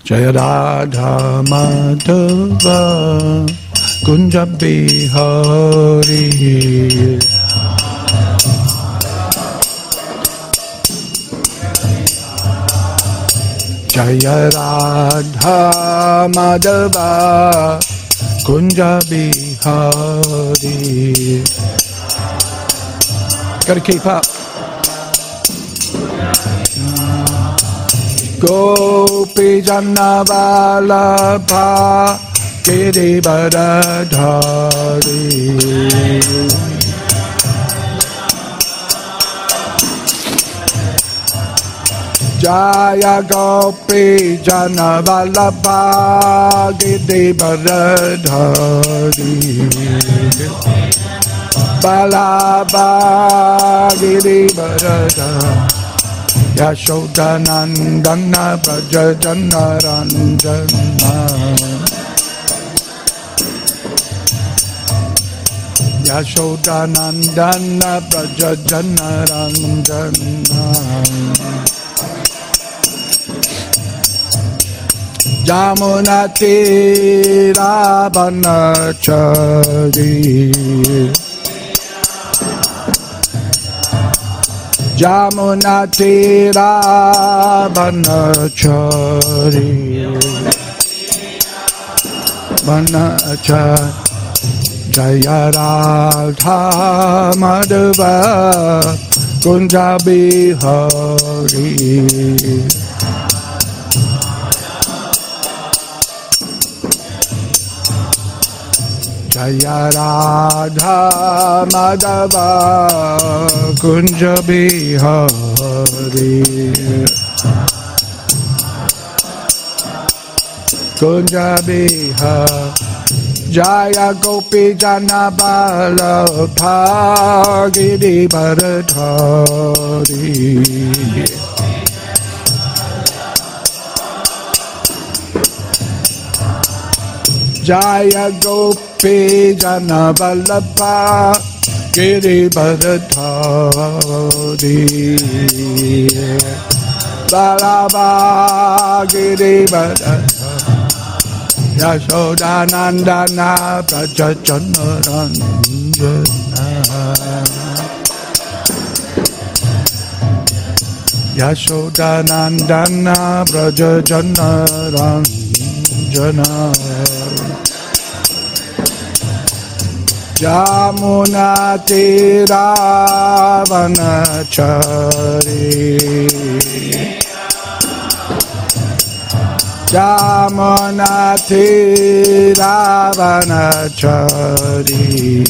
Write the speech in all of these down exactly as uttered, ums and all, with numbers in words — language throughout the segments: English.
Jaya Radha Madhava Kunja Bihari Jaya Radha Madhava Kunja Bihari. Gotta keep up. Gopi Jana Vallabha Girivardhari Jaya Gopi Jana Vallabha Girivardhari Vallabha Girivardhari Yashodanandana Braja Janaranjana Yashodanandana Braja Janaranjana Jamuna Tira Banachari Jamuna Tira Banachari Banachari Jaya Radha Madhava Kunja Bihari Jaya Radha Madhava Kunja Bihari Kunja Bihari Jaya Gopi Jana Vallabha Girivardhari Jaya Gopi Jana Vallabha Girivardhari Vallabha Girivardhari Yashodanandana Braja Janaranjana Yashodanandana Braja Janaranjana Jamuna Tira Banachari Jamuna Tira Banachari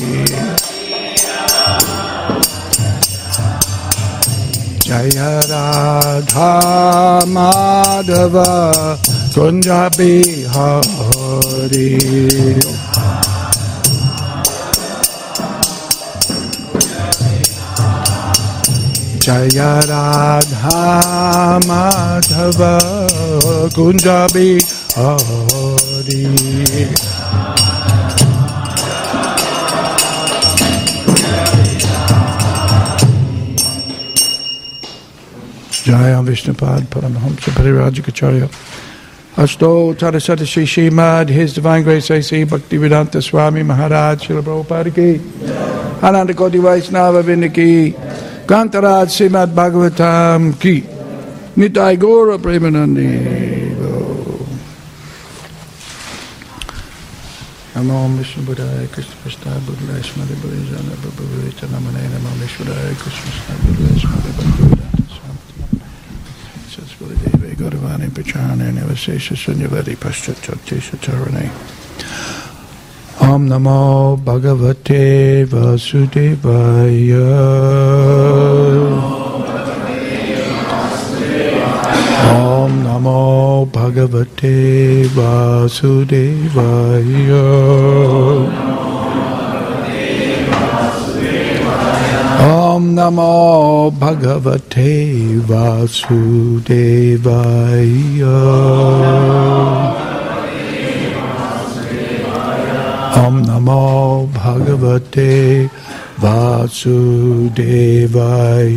Jaya Radha Madhava Kunja Bihari Jaya Radha Madhava Kunja Bihari Jaya Vishnupad Paramahamsa Parivrajikacharya Asto Tarasata Shri Srimad His Divine Grace A C Bhaktivedanta Swami Maharaj Srila Prabhupada Ki Ananda Koti Vaishnava Vrinda Ki Kantaraj Srimad Bhagavatam Ki Nitai Gora Premanandi Namo Vishnu Buddhaya Krishna Prasthaya Buddhaya Smadi Buddhaya Bhagavata Namane Namo Vishnu Buddhaya Krishna Prasthaya Buddhaya Smadi Bhagavata Satsvali Devi Gauravani Pachane Nivasesha Sunyavadi Paschatotesha Tarane Om Namo Bhagavate Vasudevaya Om Namo Bhagavate Vasudevaya Om Namo Bhagavate Vasudevaya Om Namo Bhagavate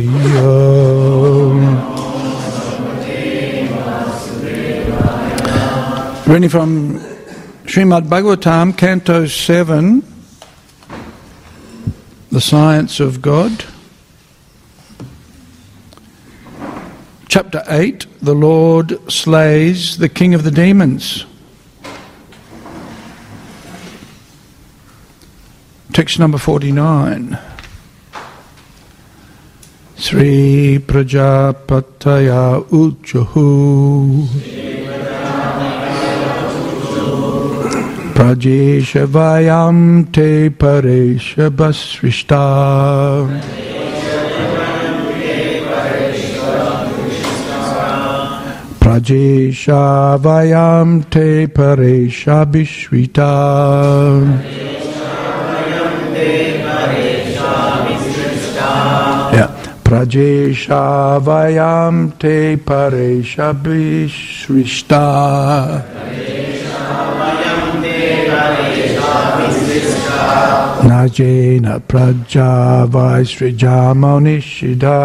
Vasudevaya Reading from Srimad Bhagavatam, Canto seven, The Science of God. Chapter eight, The Lord slays the king of the demons. Text number forty-nine. Sri Prajapataya Uchahu Prajesha Vayam Te Paresha Basrishta Prajesha Vayam Te Paresha Bishvita Yeah. Prajesha Vayam Te Paresha Bishvista Najena Praja Vaisrijama Nishida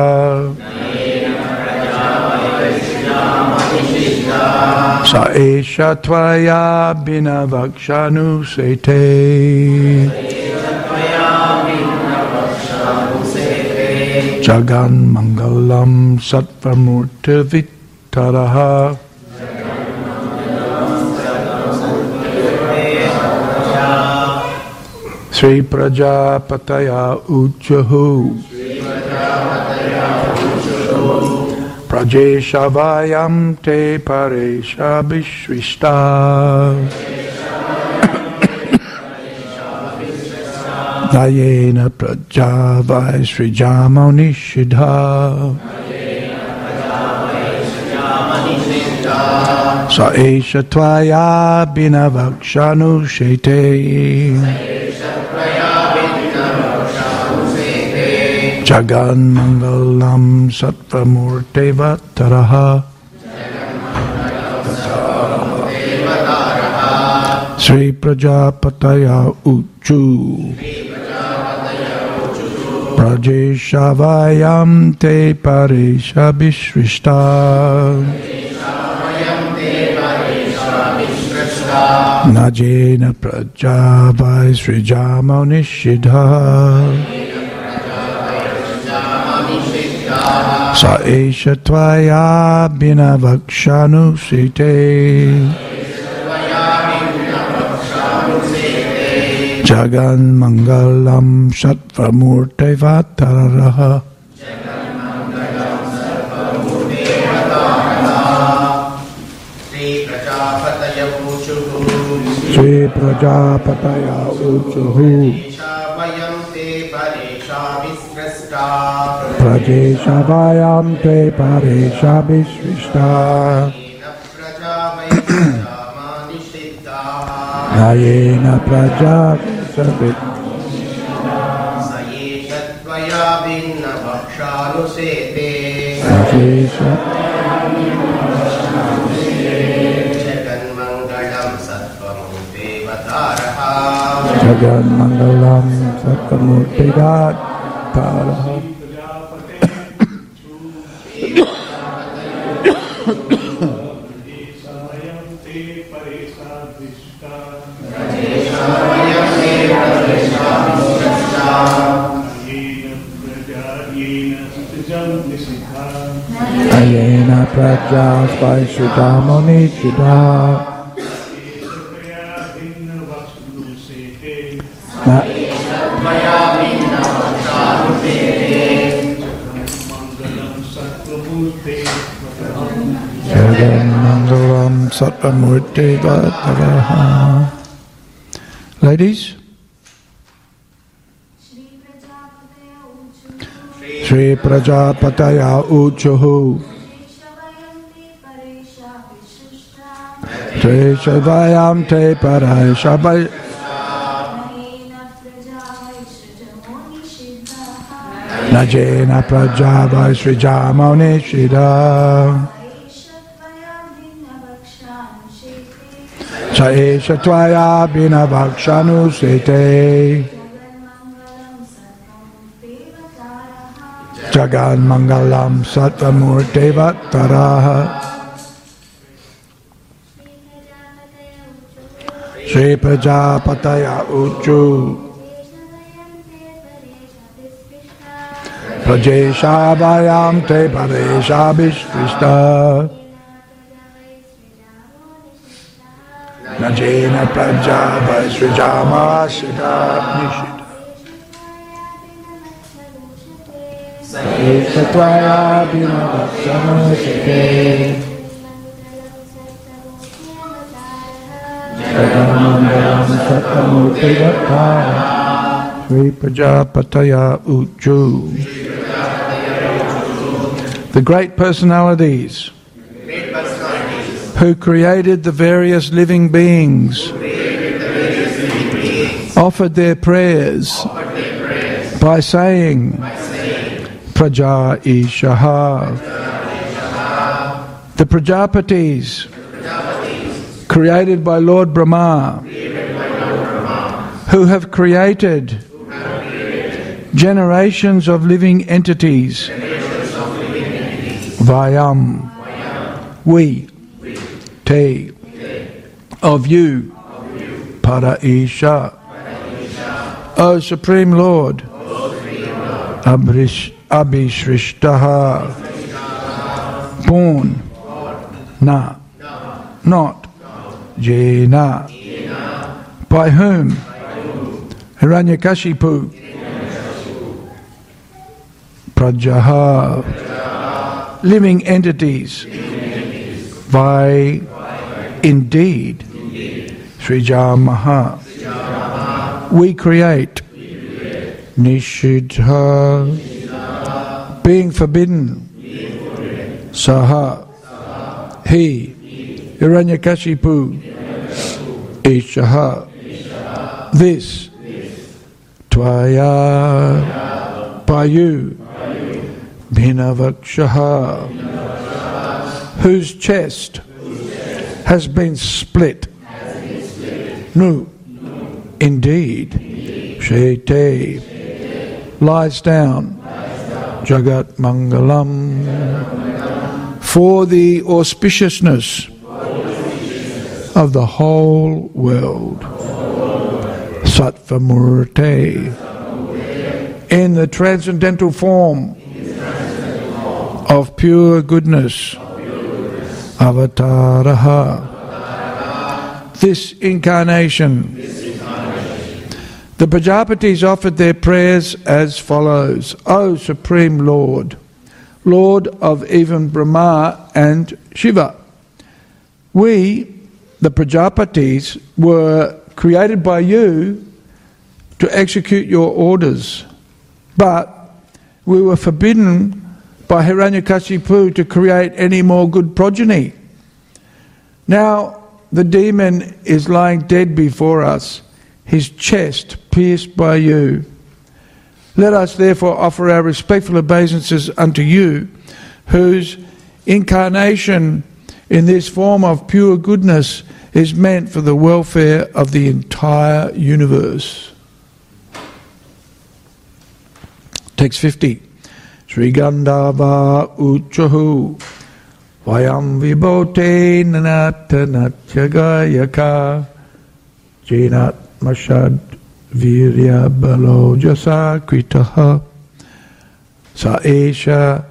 Saesha Tvaya Binavakshanu Sete Jagan Mangalam Satvamurti Vittaraha Sri Prajapataya Uchahu Prajesha Vayam Te Paresha Bishvista Nayena Praja Vaisrijama Nishidha Saesha Tvaya Binavakshanu Shete Jagan Mangalam Satvamurte Vataraha Sri Prajapataya Uchu Prajesha Vayam Te Paresha Bishvista Najena Praja Vaisrijama Nishidha Saesha Tvaya Binavakshanu Site Jagan Mangalam Satvamurte Vataraha Sri Prajapataya Uchahu Prajesha Vayam Te Paresha Bishvista Nayena Praja Sabit Saesha Tvaya Binavakshanu Sete Jagan Mangalam Satvamurte Vataraha Jagan Mangalam Satvamurte Vataraha Ayena Praja Vaisrijama Nishidha Jagan Mangalam Satvamurte Vataraha. Ladies, Sri Prajapataya Uchahu Tresha Vayam Te Paresha Najena Praja Vaisrijama Nishidha Saesha Tvaya Binavakshanu Sete Jagan Mangalam Satvamurte Vataraha Shri Prajapataya Uchu Prajeshabhayam te pareshabhishrishta Najena Prajabhaisrijamashita Nishita Satvaya Bhinavaksamasite Jagamangalam Satamurtivatara Sri Prajapataya Uchu. The great personalities who created the various living beings offered their prayers by saying Praja Ishaha. The Prajapatis created by Lord Brahma, who have created generations of living entities. Vayam, we, te, of you, para isha, O Supreme Lord, Abhish, Abhishrishtaha, born, na, not, jena, by whom, Hiranyakashipu, Prajaha, living entities, by indeed, Srijamaha, we create, Nishidha, being forbidden, Saha, he, Hiranyakashipu, Ishaha, this, Tvaya, by you, Bhinavakshaha, whose chest has been split. Nu, indeed, Shete, lies down, Jagat Mangalam, for the auspiciousness of the whole world. Sattvamurte, in the transcendental form of pure goodness, Avataraha, this incarnation. The Prajapatis offered their prayers as follows: O Supreme Lord, Lord of even Brahma and Shiva, we, the Prajapatis, were created by you to execute your orders, but we were forbidden by Hiranyakashipu to create any more good progeny. Now the demon is lying dead before us, his chest pierced by you. Let us therefore offer our respectful obeisances unto you, whose incarnation in this form of pure goodness is meant for the welfare of the entire universe. Text fifty. Sri Gandhava Uchahu Vayam Vibote Nanata Natyagayaka Jenat Mashad Virya Balojasa Kritaha Saesha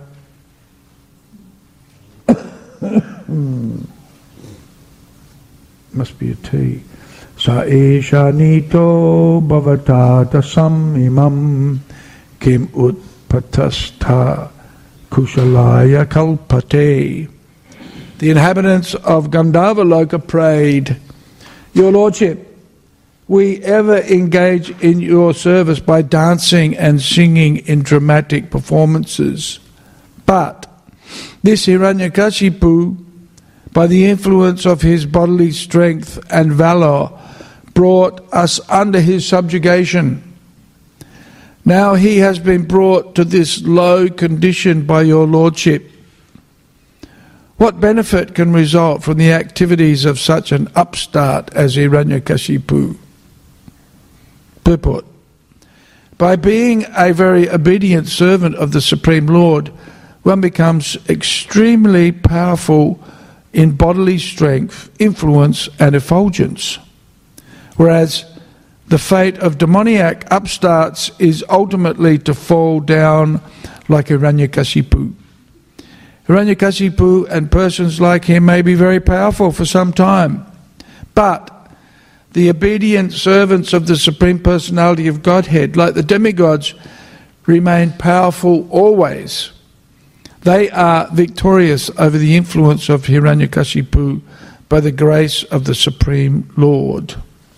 must be a T. Saesha Nito Bhavatata Samimam Kim Ut Patastha Kushalaya Kalpate. The inhabitants of Gandharva Loka prayed, Your Lordship, we ever engage in your service by dancing and singing in dramatic performances. But this Hiranyakashipu, by the influence of his bodily strength and valour, brought us under his subjugation. Now he has been brought to this low condition by your Lordship. What benefit can result from the activities of such an upstart as Hiranyakashipu? Purport. By being a very obedient servant of the Supreme Lord, one becomes extremely powerful in bodily strength, influence and effulgence. Whereas the fate of demoniac upstarts is ultimately to fall down like Hiranyakashipu. Hiranyakashipu and persons like him may be very powerful for some time, but the obedient servants of the Supreme Personality of Godhead, like the demigods, remain powerful always. They are victorious over the influence of Hiranyakashipu by the grace of the Supreme Lord.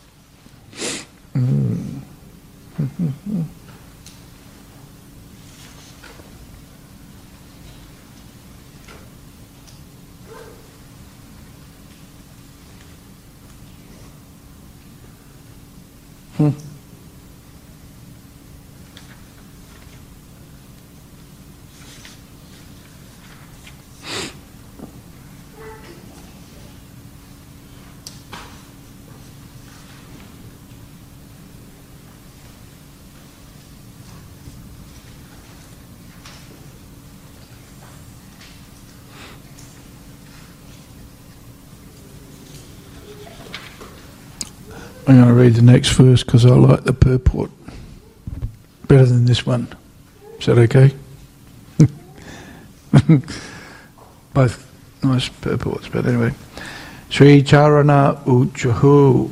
Mm. Hmm. I'm going to read the next verse because I like the purport better than this one. Is that okay? Both nice purports, but anyway. Sri Charana Uchahu.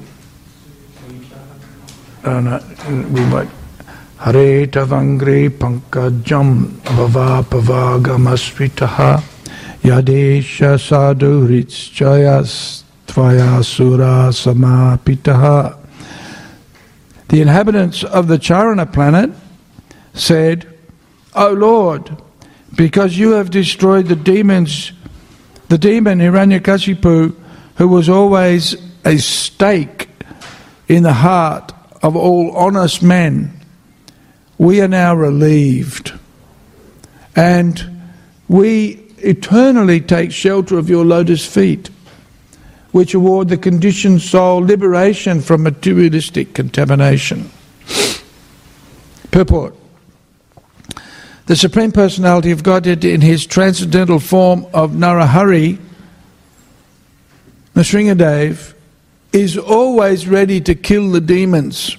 Uh, no, we might. Hare Tavangre Pankajam Bhava Pavagamasvitaha Yadesha Sadhu Ritschayas Tvayasura Samapitaha. The inhabitants of the Charana planet said, O Lord, because you have destroyed the demons, the demon Hiranyakashipu, who was always a stake in the heart of all honest men, we are now relieved, and we eternally take shelter of your lotus feet, which award the conditioned soul liberation from materialistic contamination. Purport. The Supreme Personality of Godhead in his transcendental form of Narahari, Nrsingadev, is always ready to kill the demons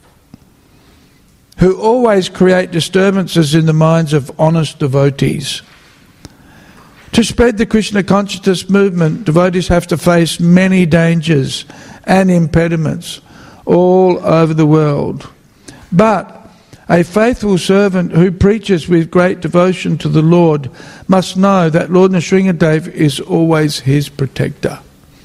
who always create disturbances in the minds of honest devotees. To spread the Krishna consciousness movement, devotees have to face many dangers and impediments all over the world. But a faithful servant who preaches with great devotion to the Lord must know that Lord Nrsingadev is always his protector.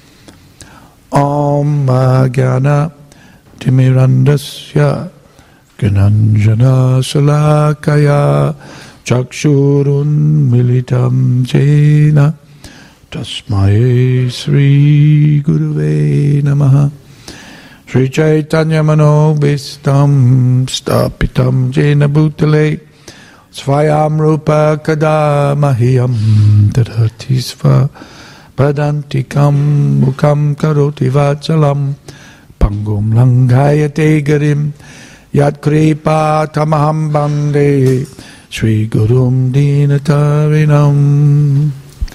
Om Jnana Timirandasya Gyananjana Salakaya Chakshurun Militam Jena Tasmai Sri Guruve Namaha. Sri Chaitanya Mano Vistam Stapitam Jena Bhutale Svayam Rupa Kada Mahiyam Dadhati Sva Padantikam Mukam Karoti Vachalam Pangum Langayate Garim Yat Kripa Tamaham Bande Sri Gurum Dinatarinam.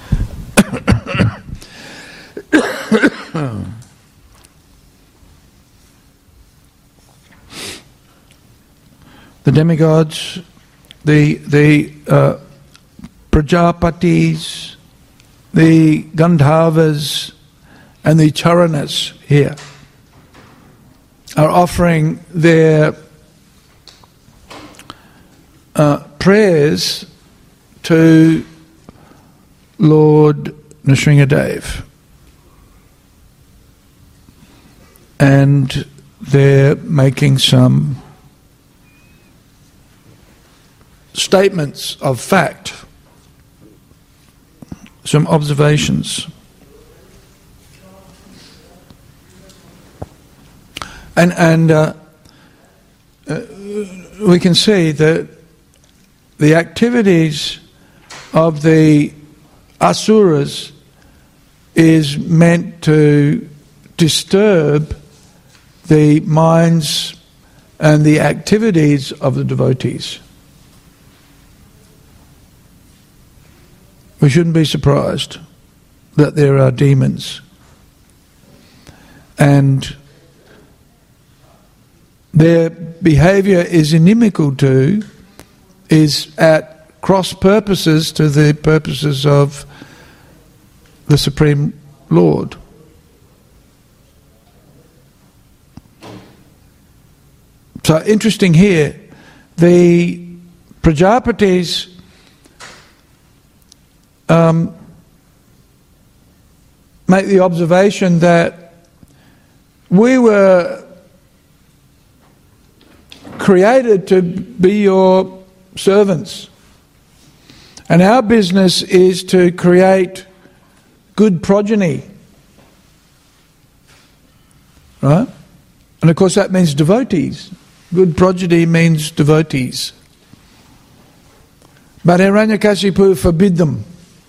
The demigods, the the uh, Prajapatis, the Gandharvas, and the Charanas here are offering their uh, prayers to Lord Nrsingadev, and they're making some statements of fact, some observations. And and uh, uh, we can see that the activities of the asuras is meant to disturb the minds and the activities of the devotees. We shouldn't be surprised that there are demons. And their behaviour is inimical to, is at cross purposes to the purposes of the Supreme Lord. So interesting here, the Prajapatis um, make the observation that we were created to be your servants, and our business is to create good progeny, right? And of course that means devotees. Good progeny means devotees. But Hiranyakashipu forbid them.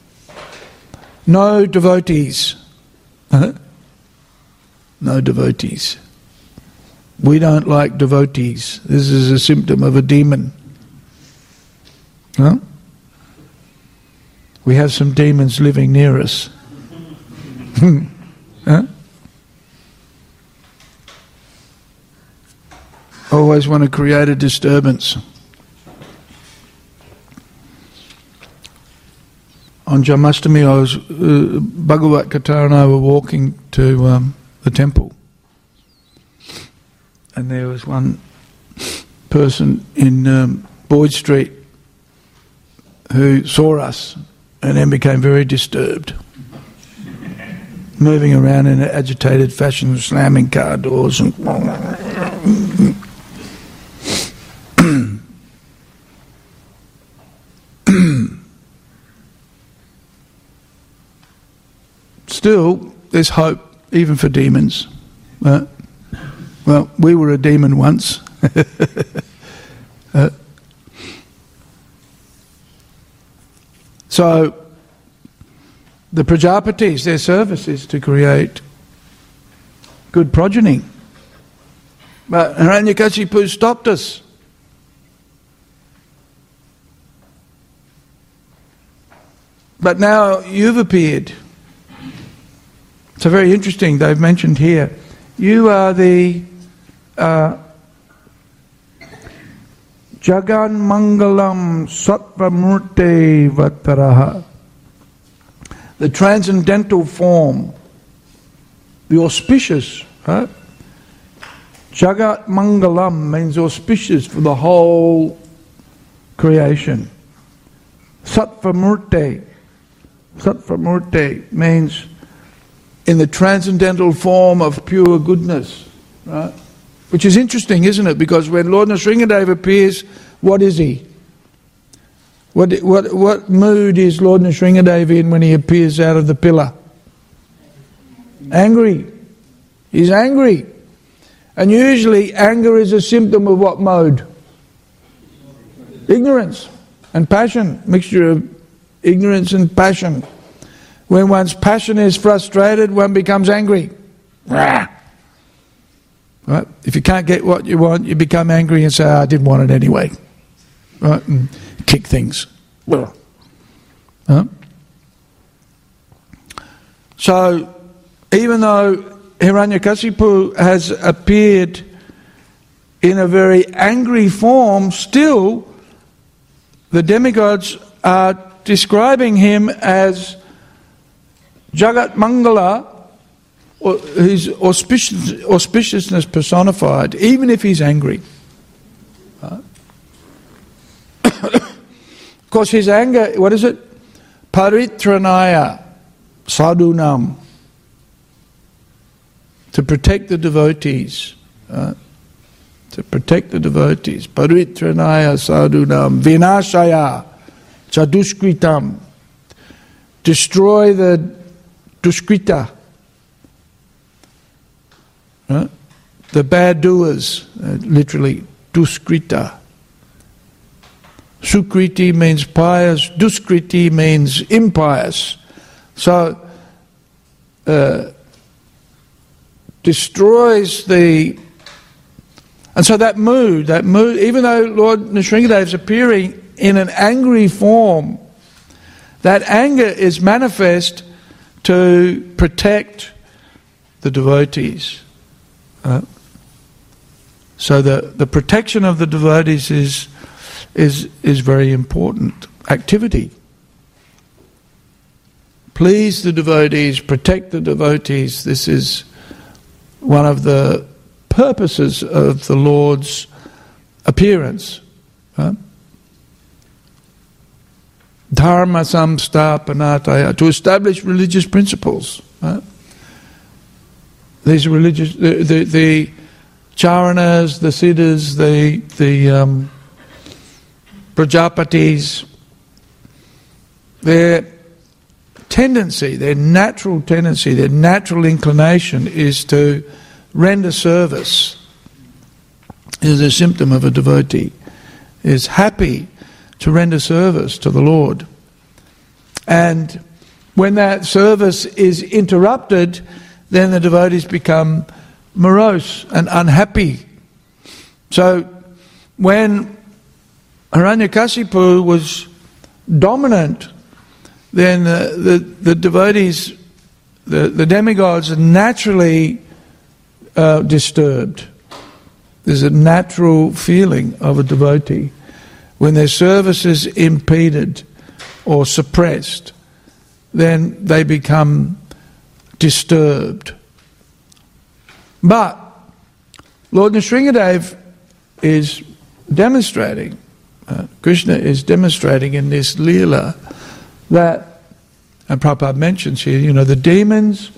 No devotees. Huh? No devotees. We don't like devotees. This is a symptom of a demon. Huh? We have some demons living near us. Huh? Always want to create a disturbance. On Janmashtami, I was uh, Bhagavat Kata and I were walking to um, the temple, and there was one person in um, Boyd Street who saw us and then became very disturbed, moving around in an agitated fashion, slamming car doors and still, there's hope even for demons. Uh, well, we were a demon once. uh, so, the Prajapatis, their service is to create good progeny. But Hiranyakashipu stopped us. But now you've appeared. So very interesting, they've mentioned here, you are the uh, Jagan Mangalam Sattvamurte Vataraha, the transcendental form, the auspicious, right? Jagat Mangalam means auspicious for the whole creation. Sattvamurte, Sattvamurte means in the transcendental form of pure goodness, right? Which is interesting, isn't it? Because when Lord Nrsingadev appears, what is he? What what what mood is Lord Nrsingadev in when he appears out of the pillar? Angry. He's angry. And usually anger is a symptom of what mode? Ignorance and passion, mixture of ignorance and passion. When one's passion is frustrated, one becomes angry. Right? If you can't get what you want, you become angry and say, oh, I didn't want it anyway. Right? And kick things. Huh? So, even though Hiranyakashipu has appeared in a very angry form, still the demigods are describing him as Jagat Mangala, or his auspicious, auspiciousness personified, even if he's angry. Uh, of course, his anger, what is it? Paritranaya sadhunam, to protect the devotees. Uh, to protect the devotees. Paritranaya sadhunam vinashaya chadushkritam, destroy the Dushkrita, right? The bad doers, uh, literally, Duskrita. Sukriti means pious, Duskriti means impious. So, uh, destroys the... And so that mood, that mood, even though Lord Nrsingadev is appearing in an angry form, that anger is manifest to protect the devotees. Uh, So the, the protection of the devotees is, is, is very important activity. Please the devotees, protect the devotees. This is one of the purposes of the Lord's appearance. Right? Dharma samsthapanataya, to establish religious principles. Right? These religious, the, the, the Charanas, the Siddhas, the the um, Prajapatis, their tendency, their natural tendency, their natural inclination is to render service. Is a symptom of a devotee, is happy to render service to the Lord. And when that service is interrupted, then the devotees become morose and unhappy. So when Hiranyakashipu was dominant, then the, the, the devotees, the, the demigods are naturally uh, disturbed. There's a natural feeling of a devotee. When their service is impeded or suppressed, then they become disturbed. But Lord Nrsingadev is demonstrating, uh, Krishna is demonstrating in this Leela that, and Prabhupada mentions here, you know, the demons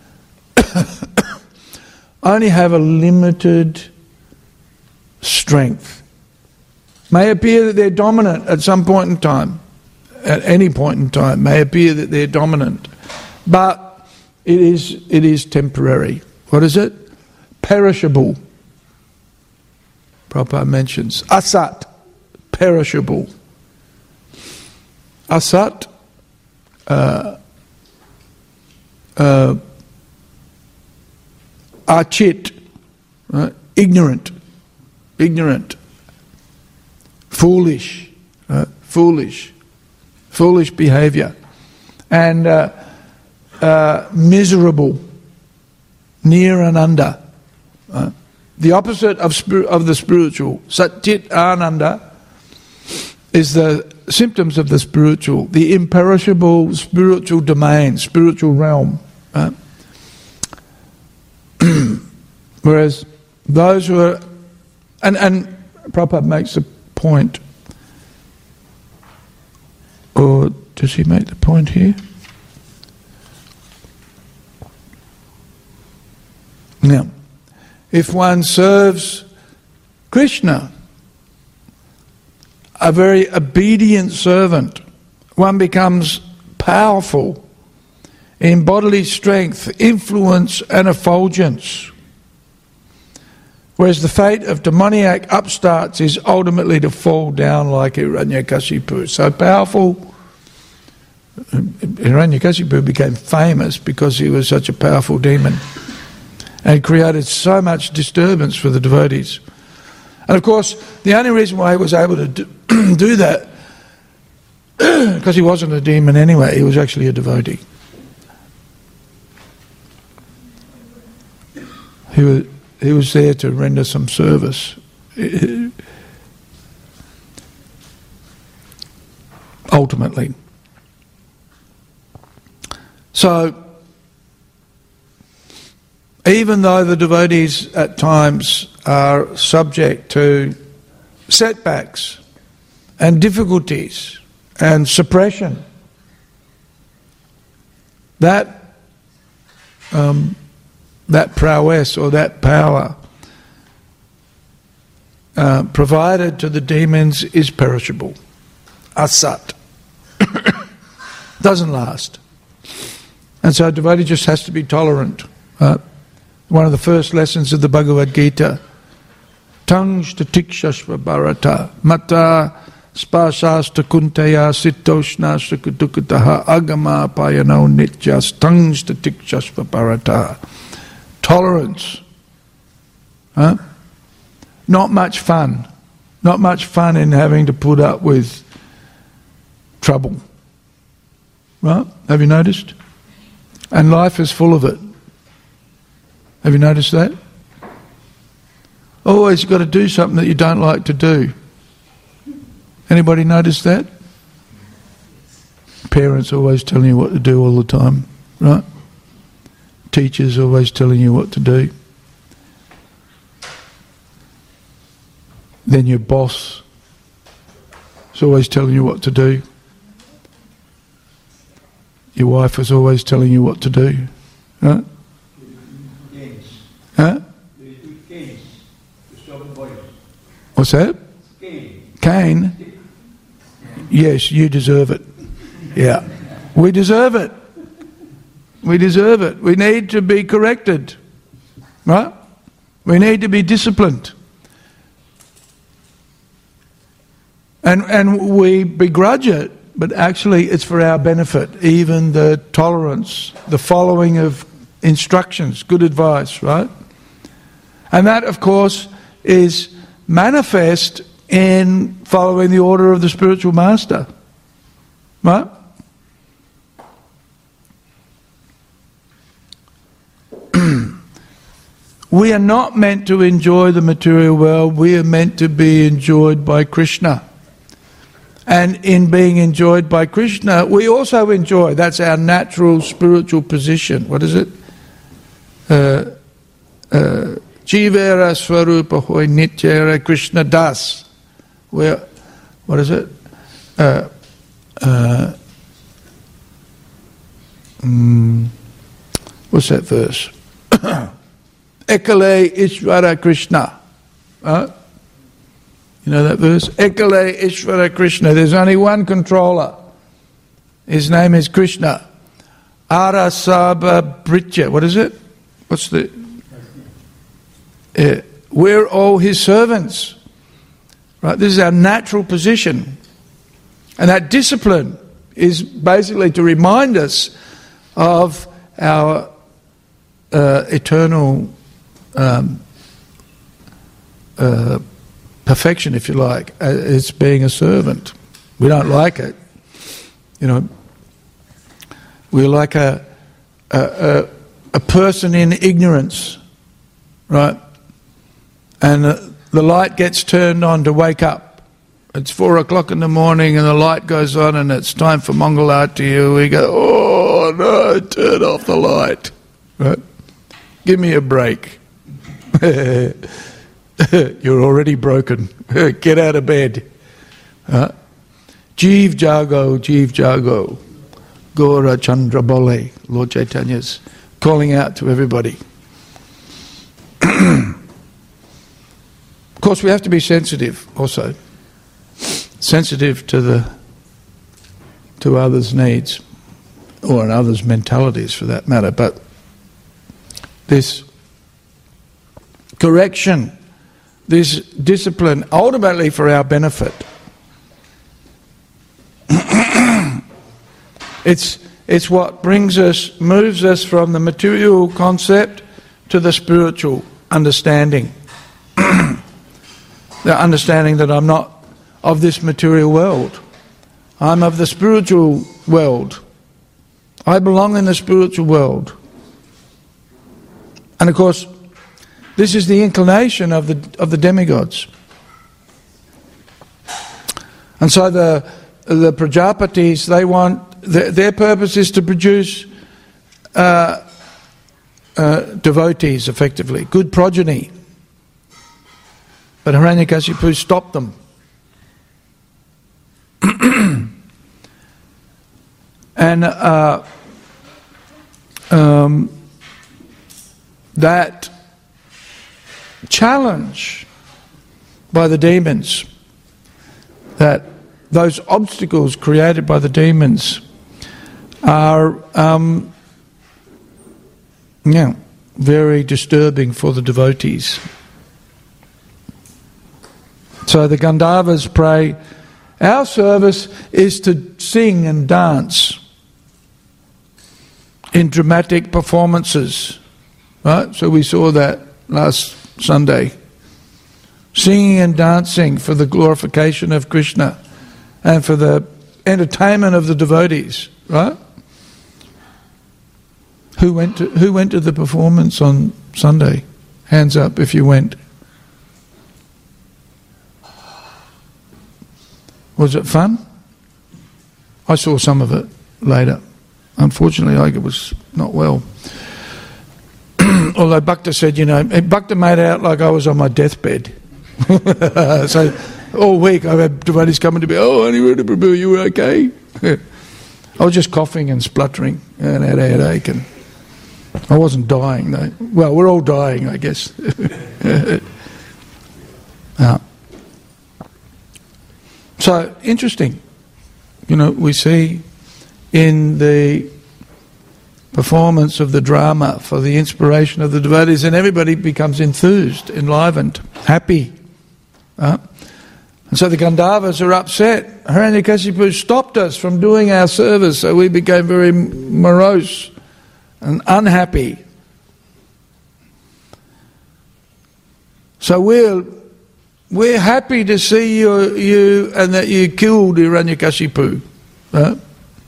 only have a limited strength. May appear that they're dominant at some point in time, at any point in time, may appear that they're dominant, but it is it is temporary. What is it? Perishable. Prabhupada mentions asat, perishable. Asat, uh, uh, achit, right? ignorant, ignorant, foolish, right? foolish, foolish behaviour, and uh, uh, miserable, near and under. Right? The opposite of spir- of the spiritual, Satchit Ananda, is the symptoms of the spiritual, the imperishable spiritual domain, spiritual realm. Right? Whereas those who are, and, and Prabhupada makes a point, or does he make the point here? Now, if one serves Krishna, a very obedient servant, one becomes powerful in bodily strength, influence and effulgence. Whereas the fate of demoniac upstarts is ultimately to fall down like Hiranyakashipu. So powerful, Hiranyakashipu became famous because he was such a powerful demon and created so much disturbance for the devotees. And of course, the only reason why he was able to do, do that, because he wasn't a demon anyway, he was actually a devotee. He was, he was there to render some service. Ultimately. So, even though the devotees at times are subject to setbacks and difficulties and suppression, that um, that prowess or that power uh, provided to the demons is perishable. Asat. Doesn't last. And so a devotee just has to be tolerant. Right? One of the first lessons of the Bhagavad Gita, Tangshta tikshashva bharata mata spashasta kuntaya sitoshna sukadukataha agama payano nityas tangshta tikshashva bharata. Tolerance. Huh? Not much fun. Not much fun in having to put up with trouble. Right? Have you noticed? And life is full of it. Have you noticed that? always got to do something that you don't like to do. Anybody notice that? Parents always telling you what to do all the time, right? Teachers always telling you what to do. Then your boss is always telling you what to do. Your wife is always telling you what to do. Huh? Huh? What's that? Cane? Yes, you deserve it. Yeah. We deserve it. We deserve it. We need to be corrected. Right? We need to be disciplined. And and we begrudge it, but actually it's for our benefit. Even the tolerance, the following of instructions, good advice, right? And that, of course, is manifest in following the order of the spiritual master. Right? We are not meant to enjoy the material world. We are meant to be enjoyed by Krishna. And in being enjoyed by Krishna, we also enjoy. That's our natural spiritual position. What is it? Uh, uh, Jivera Swarupa Hoy Nityera Krishna Das. Where, what is it? Uh, uh, mm, what's that verse? Ekale Ishvara Krishna. Right? You know that verse? Ekale Ishvara Krishna. There's only one controller. His name is Krishna. Arasabha Britya. What is it? What's the... Uh, we're all his servants. Right? This is our natural position. And that discipline is basically to remind us of our uh, eternal um, uh, perfection, if you like. Uh, it's being a servant. We don't like it. You know, we're like a a, a, a person in ignorance, right? And uh, the light gets turned on to wake up. It's four o'clock in the morning and the light goes on and it's time for Mangal Aarti. We go, oh no, turn off the light. Right? Give me a break. You're already broken. Get out of bed. Huh? Jeev Jago, Jeev Jago. Gora Chandra Bole. Lord Chaitanya's calling out to everybody. Of course, we have to be sensitive also. Sensitive to the to others' needs, or others' mentalities for that matter. But this correction, this discipline, ultimately for our benefit. it's it's what brings us, moves us from the material concept to the spiritual understanding. The understanding that I'm not of this material world. I'm of the spiritual world. I belong in the spiritual world. And of course, this is the inclination of the of the demigods. And so the the Prajapatis, they want, their, their purpose is to produce uh, uh, devotees, effectively, good progeny. But Hiranyakashipu stopped them. and uh, um, that challenge by the demons, that those obstacles created by the demons are um, yeah, very disturbing for the devotees. So the Gandharvas pray, our service is to sing and dance in dramatic performances. Right? So we saw that last Sunday. Singing and dancing for the glorification of Krishna and for the entertainment of the devotees. Right? Who went to, who went to the performance on Sunday? Hands up if you went. Was it fun? I saw some of it later. Unfortunately, I was not well. Although Bhakta said, you know, Bhakta made out like I was on my deathbed. So all week I've had devotees coming to me, oh, Aniruddha Prabhu, you were okay? I was just coughing and spluttering and had a headache, and I wasn't dying though. Well, we're all dying, I guess. uh, so, interesting. You know, we see in the performance of the drama for the inspiration of the devotees, and everybody becomes enthused, enlivened, happy. Uh, and so the Gandharvas are upset. Hiranyakashipu stopped us from doing our service, so we became very morose and unhappy. So we're we're happy to see you, you and that you killed Hiranyakashipu. Uh,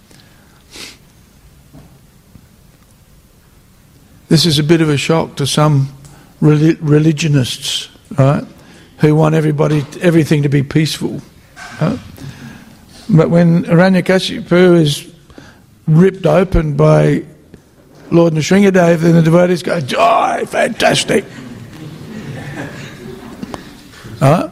This is a bit of a shock to some religionists, right, who want everybody, everything to be peaceful. Right? But when Hiranyakashipu is ripped open by Lord Nrsingadev, then the devotees go, "Joy, fantastic!" Right?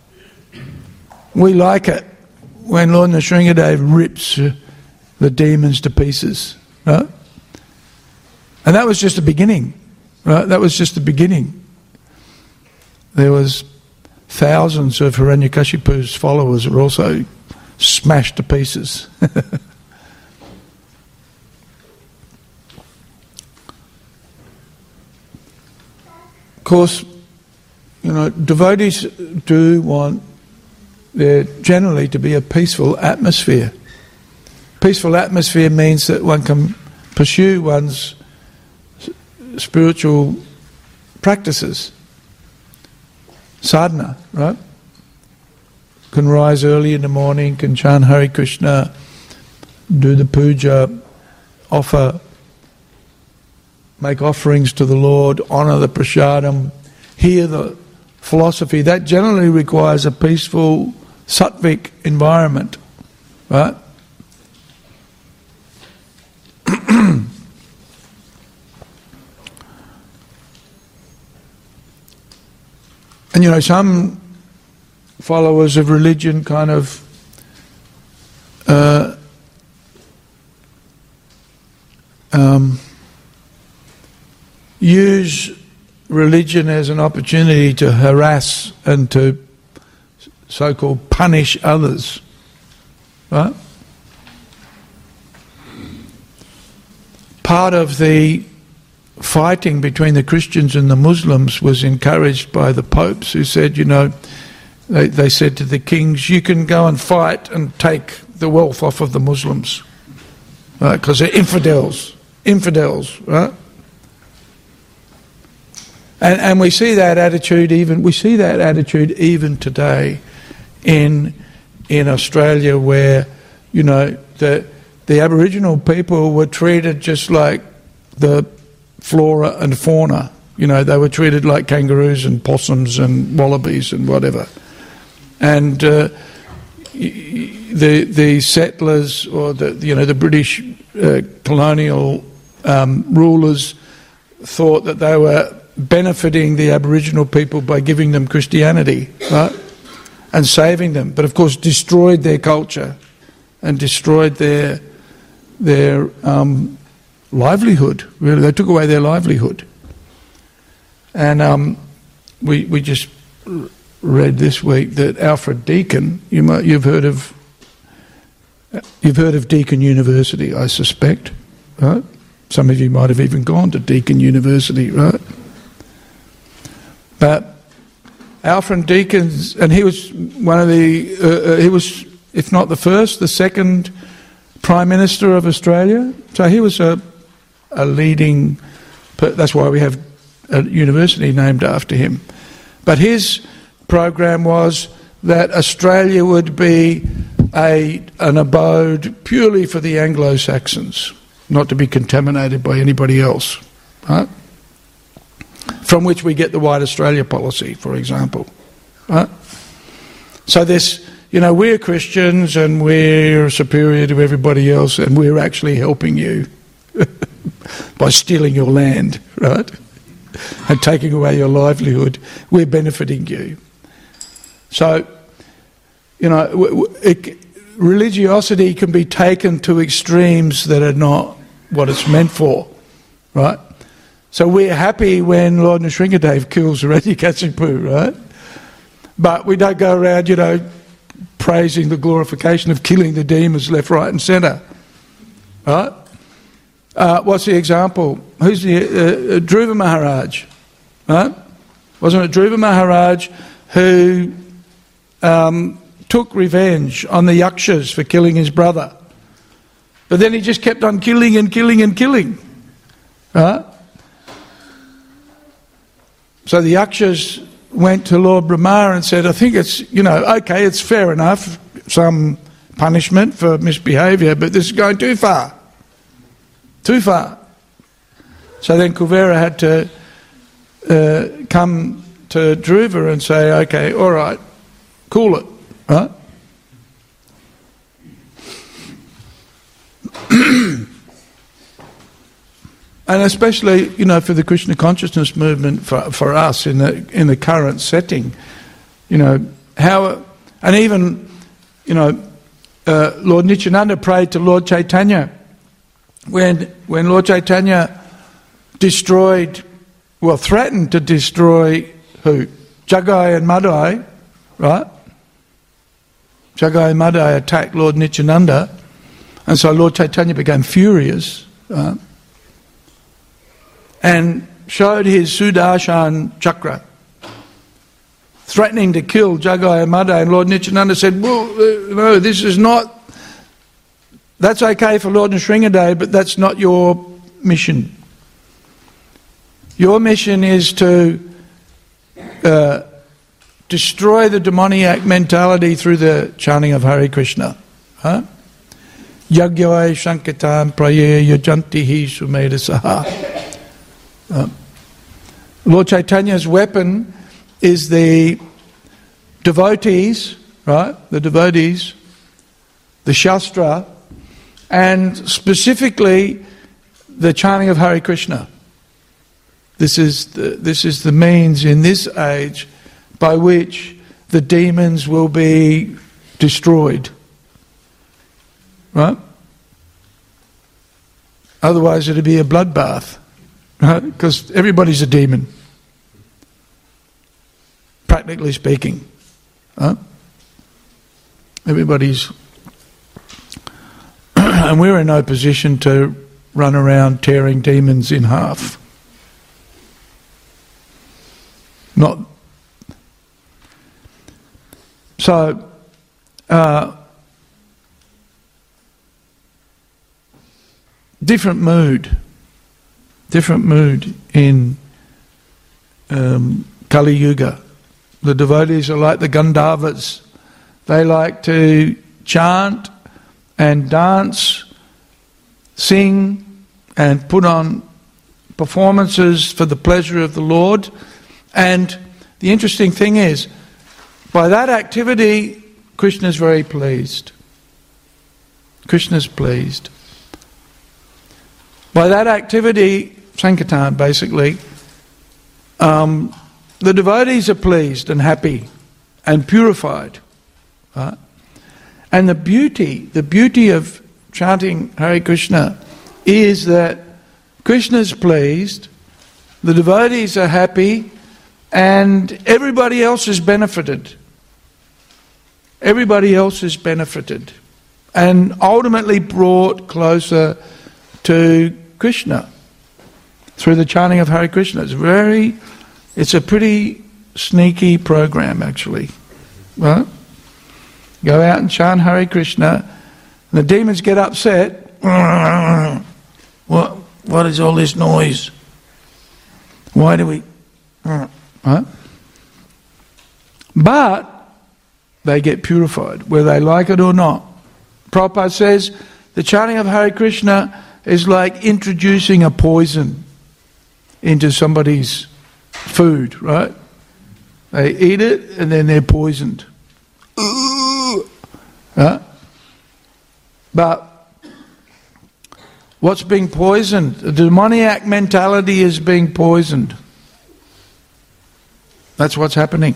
We like it when Lord Nrsingadev rips the demons to pieces. Right? And that was just the beginning, right? That was just the beginning. There was thousands of Hiranyakashipu's followers were also smashed to pieces. Of course, you know, devotees do want there generally to be a peaceful atmosphere. Peaceful atmosphere means that one can pursue one's spiritual practices, sadhana, right? Can rise early in the morning, can chant Hare Krishna, do the puja, offer, make offerings to the Lord, honour the prasadam, hear the philosophy. That generally requires a peaceful, sattvic environment, right? And you know, some followers of religion kind of uh, um, use religion as an opportunity to harass and to so-called punish others, right? Part of the fighting between the Christians and the Muslims was encouraged by the popes, who said, you know, they, they said to the kings, you can go and fight and take the wealth off of the Muslims, right? Because they're infidels, infidels, right? And and we see that attitude even we see that attitude even today in in Australia, where, you know, the the Aboriginal people were treated just like the flora and fauna. You know, they were treated like kangaroos and possums and wallabies and whatever. And uh, the the settlers, or the you know the British uh, colonial um, rulers, thought that they were benefiting the Aboriginal people by giving them Christianity, right, and saving them, but of course destroyed their culture and destroyed their their um, livelihood. Really, they took away their livelihood. And um, we we just read this week that Alfred Deakin, you might you've heard of you've heard of Deakin University, I suspect, right? Some of you might have even gone to Deakin University, right? But Alfred Deakin's, and he was one of the, uh, uh, he was, if not the first, the second Prime Minister of Australia. So he was a, a leading, that's why we have a university named after him. But his program was that Australia would be a an abode purely for the Anglo-Saxons, not to be contaminated by anybody else, right? From which we get the White Australia policy, for example. Right? So this you know, we're Christians and we're superior to everybody else and we're actually helping you by stealing your land, right? And taking away your livelihood. We're benefiting you. So, you know, it, religiosity can be taken to extremes that are not what it's meant for, right? So we're happy when Lord Nrsingadev kills Hiranyakashipu, right? But we don't go around, you know, praising the glorification of killing the demons left, right and centre, right? Uh, what's the example? Who's the... Uh, uh, Dhruva Maharaj, right? Wasn't it Dhruva Maharaj who um, took revenge on the Yakshas for killing his brother? But then he just kept on killing and killing and killing, right? So the Yakshas went to Lord Brahma and said, I think it's, you know, okay, it's fair enough, some punishment for misbehaviour, but this is going too far. Too far. So then Kuvera had to uh, come to Dhruva and say, okay, all right, cool it, right? And especially, you know, for the Krishna consciousness movement, for for us in the in the current setting, you know, how, and even, you know, uh, Lord Nityananda prayed to Lord Chaitanya when when Lord Chaitanya destroyed, well, threatened to destroy who? Jagai and Madai, right? Jagai and Madai attacked Lord Nityananda, and so Lord Chaitanya became furious, right? And showed his Sudarshan chakra, threatening to kill Jagai and Madai. And Lord Nityananda said, well, uh, no, this is not, that's okay for Lord Nrsingadev, but that's not your mission. Your mission is to uh, destroy the demoniac mentality through the chanting of Hare Krishna. Huh? Yagyai Shankitam Praye Yajantihi Sumeda Saha. Uh, Lord Chaitanya's weapon is the devotees, right? The devotees, the Shastra, and specifically the chanting of Hare Krishna. This is the, this is the means in this age by which the demons will be destroyed, right? Otherwise it'd be a bloodbath. Right? Because everybody's a demon, practically speaking. Huh? Everybody's... and we're in no position to run around tearing demons in half. Not... So... Uh, different mood. Different mood in um, Kali Yuga. The devotees are like the Gandharvas. They like to chant and dance, sing and put on performances for the pleasure of the Lord. And the interesting thing is, by that activity, Krishna is very pleased. Krishna is pleased. By that activity, Sankirtan basically, um, the devotees are pleased and happy and purified. Right? And the beauty, the beauty of chanting Hare Krishna is that Krishna is pleased, the devotees are happy, and everybody else is benefited. Everybody else is benefited and ultimately brought closer to Krishna through the chanting of Hare Krishna. It's very, it's a pretty sneaky program actually. Right? Go out and chant Hare Krishna, and the demons get upset. What? What is all this noise? Why do we? Right? But they get purified, whether they like it or not. Prabhupada says the chanting of Hare Krishna is like introducing a poison into somebody's food, right? They eat it and then they're poisoned. Ooh, Right? But what's being poisoned? The demoniac mentality is being poisoned. That's what's happening.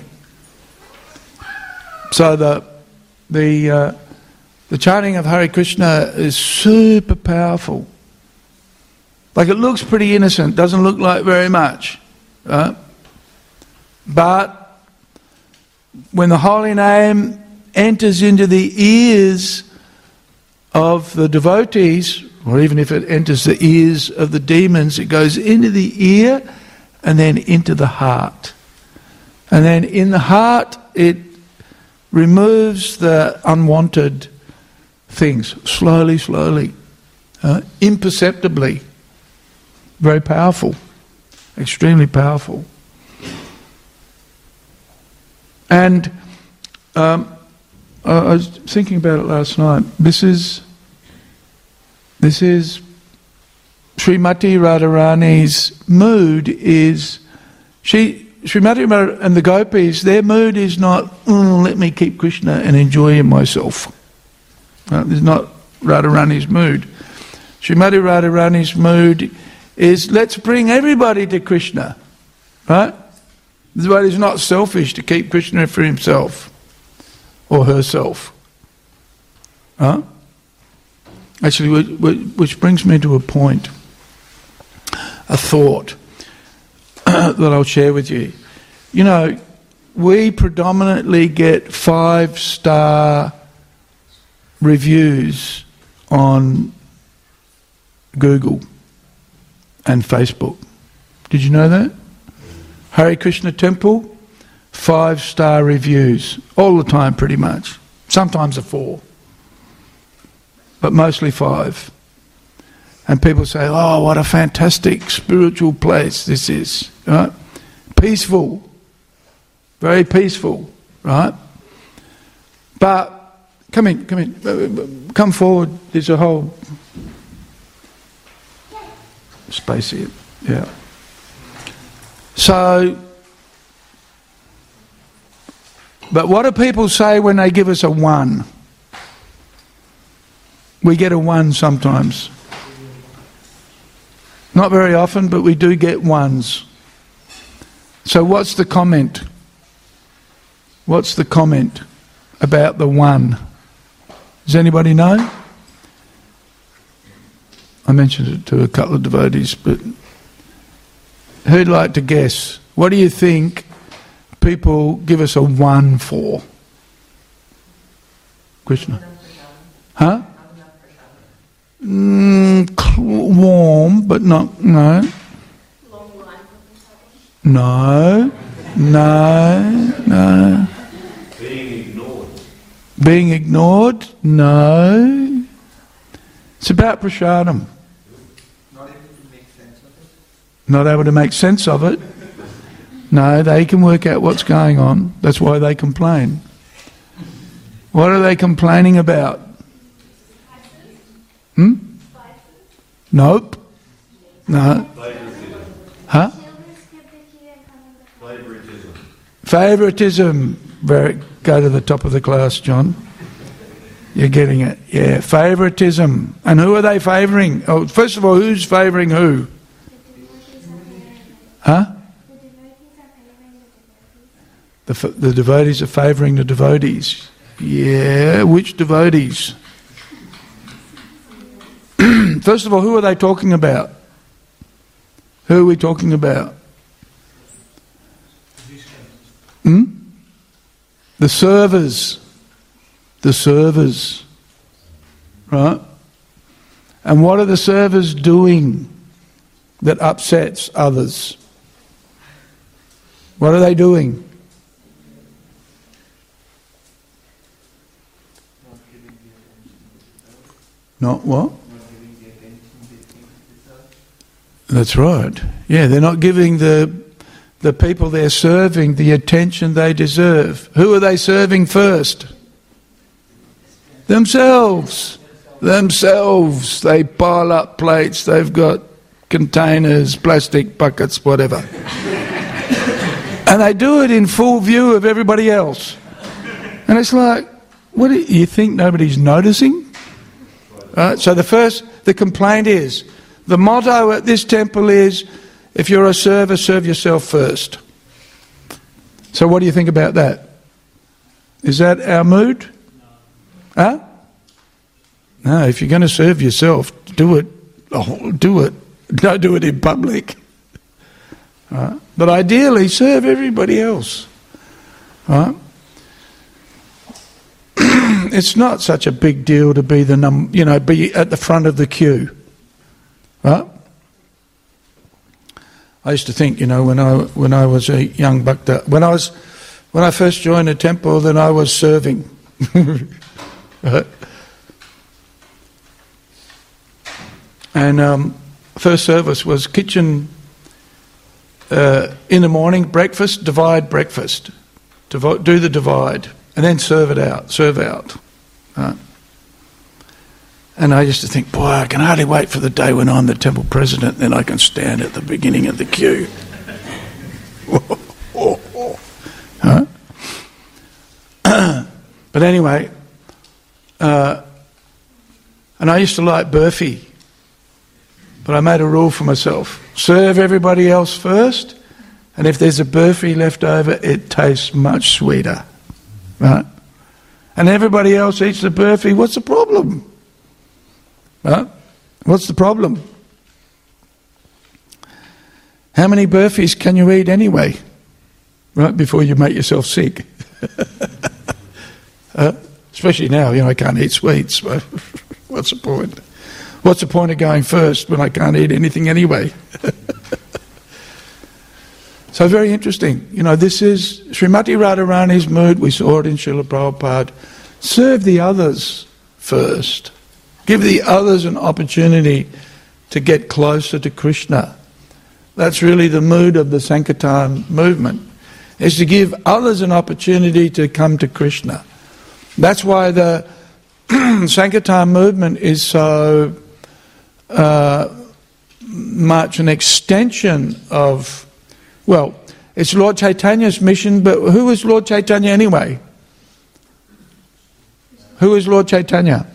So the the uh, the chanting of Hare Krishna is super powerful. Like, it looks pretty innocent, doesn't look like very much, right? But when the holy name enters into the ears of the devotees, or even if it enters the ears of the demons, it goes into the ear and then into the heart. And then in the heart, it removes the unwanted things, slowly, slowly, uh, imperceptibly. Very powerful, extremely powerful. And um, I was thinking about it last night. This is this is Srimati Radharani's mood. Is she Srimati Radharani and the gopis? Their mood is not mm, let me keep Krishna and enjoy myself. Uh, this is not Radharani's mood. Srimati Radharani's mood is let's bring everybody to Krishna, right? This way is not selfish to keep Krishna for himself or herself. Huh? Actually, which brings me to a point, a thought that I'll share with you. You know, we predominantly get five-star reviews on Google and Facebook. Did you know that? Hare Krishna Temple, five-star reviews. All the time, pretty much. Sometimes a four. But mostly five. And people say, oh, what a fantastic spiritual place this is. Right? Peaceful. Very peaceful. Right? But, come in, come in. Come forward. There's a whole space here. Yeah. So, but what do people say when they give us a one? We get a one sometimes. Not very often, but we do get ones. So what's the comment? What's the comment about the one? Does anybody know? I mentioned it to a couple of devotees, but who'd like to guess? What do you think people give us a one for? Krishna? Huh? Mm, warm, but not, no. No, no, no. Being ignored. Being ignored? No. It's about prasadam. Not able to make sense of it? Not able to make sense of it? No, they can work out what's going on. That's why they complain. What are they complaining about? Hmm? Nope. No. Favoritism. Huh? Favoritism. Favoritism. Very, go to the top of the class, John. You're getting it. Yeah, favoritism. And who are they favouring? Oh, first of all, who's favouring who? Huh? The, the devotees are favouring the devotees. Yeah, which devotees? First of all, who are they talking about? Who are we talking about? Hmm? The servers. The servers. Right? And what are the servers doing that upsets others? What are they doing? Not what? That's right. Yeah, they're not giving the the people they're serving the attention they deserve. Who are they serving first? Themselves. Themselves. They pile up plates, they've got containers, plastic buckets, whatever. And they do it in full view of everybody else. And it's like, What do you think nobody's noticing? Right, so the first, the complaint is, the motto at this temple is, if you're a server, serve yourself first. So what do you think about that? Is that our mood? Huh? No, if you're going to serve yourself, do it. Oh, do it. Don't do it in public. Right? But ideally, serve everybody else. Right? It's not such a big deal to be the num, you know, be at the front of the queue. Right? I used to think, you know, when I when I was a young bhakta, when I was when I first joined the temple, then I was serving. Right? And um, first service was kitchen uh, in the morning, breakfast, divide breakfast, Divi- do the divide, and then serve it out, serve out. Right? And I used to think, boy, I can hardly wait for the day when I'm the temple president, then I can stand at the beginning of the queue. Huh? But anyway, uh, and I used to like burfi, but I made a rule for myself. Serve everybody else first, and if there's a burfi left over, it tastes much sweeter. Right? And everybody else eats the burfi, what's the problem? Right? What's the problem? How many burfis can you eat anyway? Right, before you make yourself sick. uh, especially now, you know, I can't eat sweets. But what's the point? What's the point of going first when I can't eat anything anyway? So very interesting. You know, this is Srimati Radharani's mood. We saw it in Srila Prabhupada. Serve the others first. Give the others an opportunity to get closer to Krishna. That's really the mood of the Sankirtan movement, is to give others an opportunity to come to Krishna. That's why the Sankirtan movement is so uh, much an extension of, well, it's Lord Chaitanya's mission, but who is Lord Chaitanya anyway? Who is Lord Chaitanya?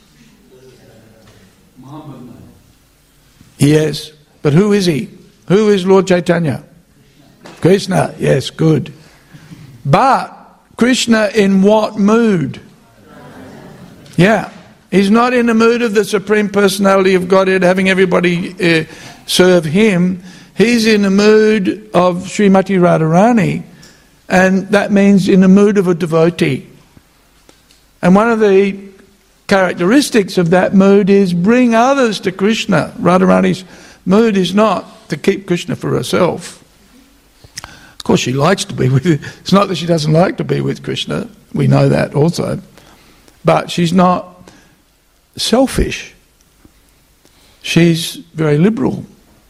Yes, but who is he? Who is Lord Chaitanya? Krishna, yes, good. But Krishna in what mood? Yeah, he's not in the mood of the Supreme Personality of Godhead having everybody uh, serve him. He's in the mood of Srimati Radharani, and that means in the mood of a devotee. And one of the characteristics of that mood is bring others to Krishna. Radharani's mood is not to keep Krishna for herself. Of course she likes to be with it. It's not that she doesn't like to be with Krishna. We know that also. But she's not selfish. She's very liberal.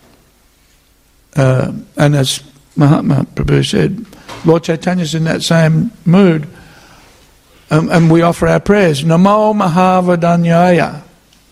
Uh, and as Mahatma Prabhu said, Lord Chaitanya's in that same mood. Um, and we offer our prayers. Namo Mahavadanyaya.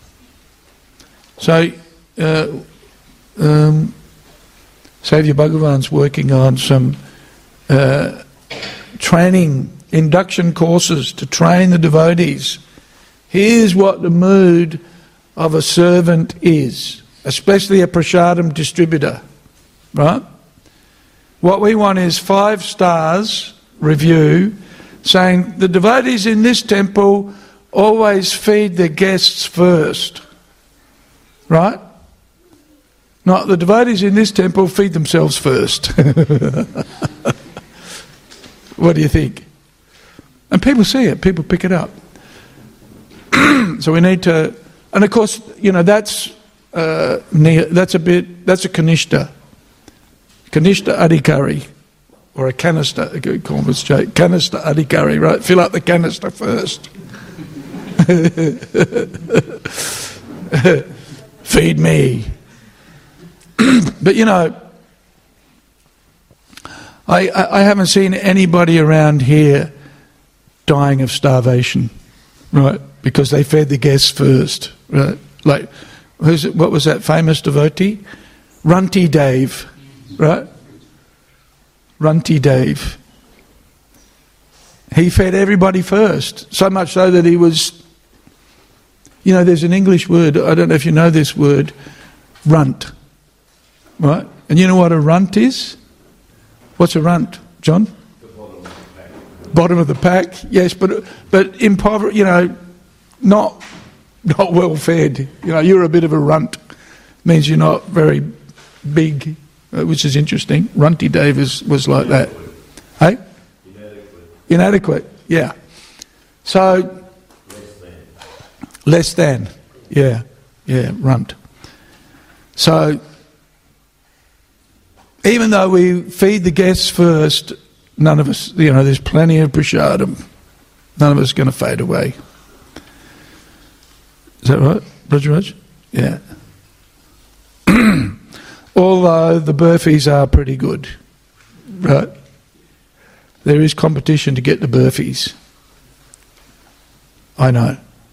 So, uh, um, Saviour Bhagavan's working on some uh, training, induction courses to train the devotees. Here's what the mood of a servant is, especially a prasadam distributor. Right? What we want is five stars review saying the devotees in this temple always feed their guests first. Right? Not the devotees in this temple feed themselves first. What do you think? And people see it, people pick it up. So we need to, and of course, you know, that's uh, that's a bit, that's a kanishta. Kanishta adhikari. Or a canister, call this joke, canister adhikari, right? Fill up the canister first. Feed me. But you know, I, I, I haven't seen anybody around here dying of starvation, right? Because they fed the guests first, right? Like, who's it, what was that famous devotee? Runty Dave, right? Runty Dave. He fed everybody first, so much so that he was, you know, there's an English word, I don't know if you know this word, runt, right? And you know what a runt is? What's a runt, John? The bottom of the pack. Bottom of the pack, yes, but but impoverished, you know, not not well fed. You know, you're a bit of a runt. Means you're not very big, which is interesting. Runty Davis was like that. Hey? Inadequate. Inadequate, yeah. So, Less than. less than, yeah, yeah, runt. So, even though we feed the guests first, none of us, you know, there's plenty of prasadam. None of us are going to fade away. Is that right, Raj? Yeah. Although the burfies are pretty good, right? There is competition to get the burfies. I know.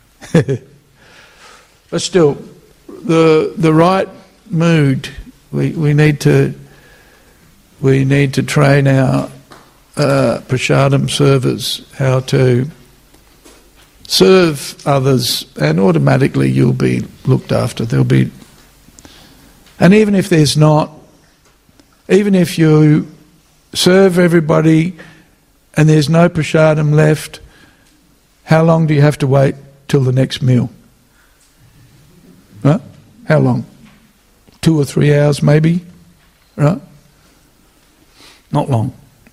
But still, the the right mood, we, we need to we need to train our uh, prasadam servers how to serve others, and automatically you'll be looked after. There'll be, and even if there's not, even if you serve everybody and there's no prasadam left, how long do you have to wait till the next meal? Right? How long? Two or three hours maybe? Right? Not long.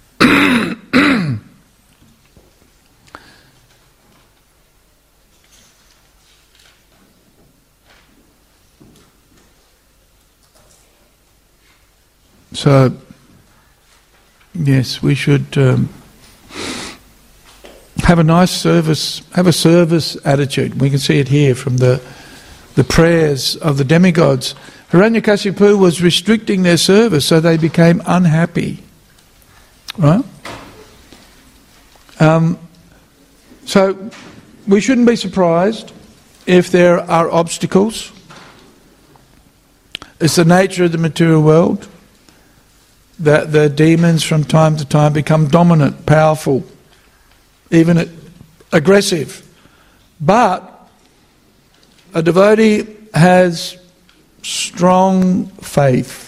So, yes, we should um, have a nice service, have a service attitude. We can see it here from the the prayers of the demigods. Hiranyakashipu was restricting their service, so they became unhappy. Right? Um, so, we shouldn't be surprised if there are obstacles. It's the nature of the material world that the demons from time to time become dominant, powerful, even aggressive. But a devotee has strong faith